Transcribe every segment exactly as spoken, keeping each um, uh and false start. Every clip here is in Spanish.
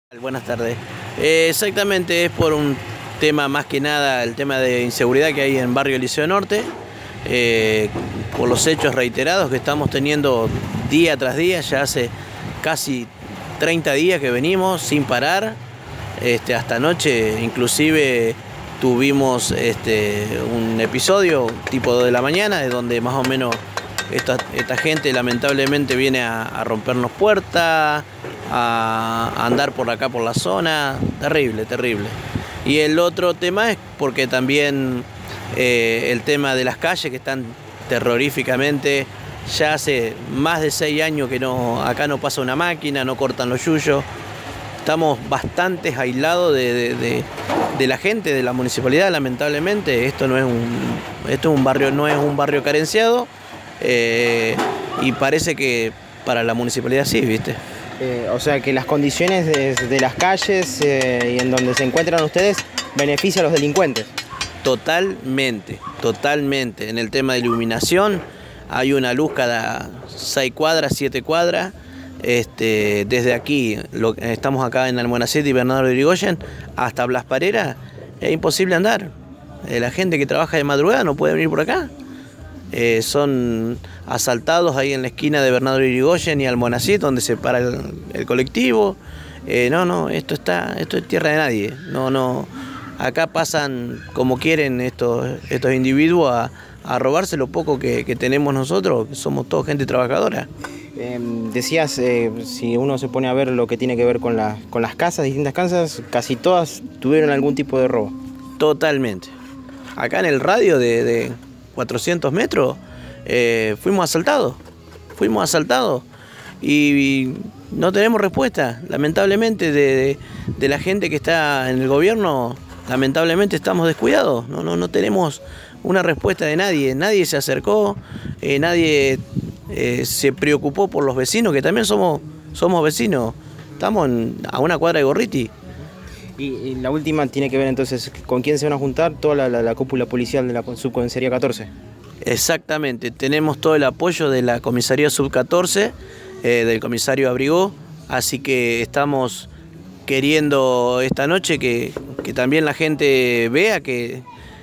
Buenas tardes. Eh, exactamente, es por un tema más que nada, el tema de inseguridad que hay en Barrio Liceo Norte, eh, por los hechos reiterados que estamos teniendo día tras día. Ya hace casi treinta días que venimos sin parar, este, hasta anoche inclusive tuvimos este, un episodio tipo dos de la mañana, de donde más o menos esta, esta gente lamentablemente viene a, a rompernos puertas, a andar por acá por la zona. Terrible, terrible. Y el otro tema es porque también eh, el tema de las calles, que están terroríficamente, ya hace más de seis años que no, acá no pasa una máquina, no cortan los yuyos. Estamos bastante aislados de, de, de, de la gente, de la municipalidad, lamentablemente. Esto no es un, esto es un barrio, no es un barrio carenciado, eh, y parece que para la municipalidad sí, ¿viste? Eh, o sea que las condiciones de, de las calles eh, y en donde se encuentran ustedes benefician a los delincuentes. Totalmente, totalmente. En el tema de iluminación hay una luz cada seis cuadras, siete cuadras. Este, desde aquí, lo, estamos acá en Almonacete y Bernardo de Irigoyen, hasta Blas Parera, es imposible andar. Eh, la gente que trabaja de madrugada no puede venir por acá. Eh, son asaltados ahí en la esquina de Bernardo de Irigoyen y Almonacete, donde se para el, el colectivo. Eh, no, no, esto está, esto es tierra de nadie. No, no. Acá pasan como quieren estos, estos individuos a, a robarse lo poco que, que tenemos nosotros, que somos toda gente trabajadora. Eh, decías, eh, si uno se pone a ver lo que tiene que ver con, la, con las casas, distintas casas, casi todas tuvieron algún tipo de robo. Totalmente. Acá en el radio de, de cuatrocientos metros eh, fuimos asaltados, fuimos asaltados y, y no tenemos respuesta, lamentablemente, de, de, de la gente que está en el gobierno. Lamentablemente estamos descuidados, no, no, no tenemos una respuesta de nadie, nadie se acercó, eh, nadie eh, se preocupó por los vecinos, que también somos, somos vecinos, estamos en, a una cuadra de Gorriti. Y, y la última tiene que ver entonces con quién se van a juntar, toda la, la, la cúpula policial de la subcomisaría catorce. Exactamente, tenemos todo el apoyo de la comisaría sub catorce, eh, del comisario Abrigó, así que estamos queriendo esta noche que, que también la gente vea que,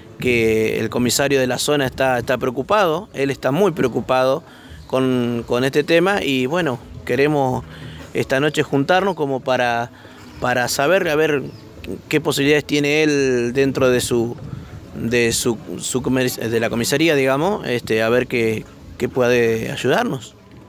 que el comisario de la zona está, está preocupado, él está muy preocupado con, con este tema, y bueno, queremos esta noche juntarnos como para, para saber a ver qué posibilidades tiene él dentro de su de su, su de la comisaría, digamos, este, a ver qué, qué puede ayudarnos.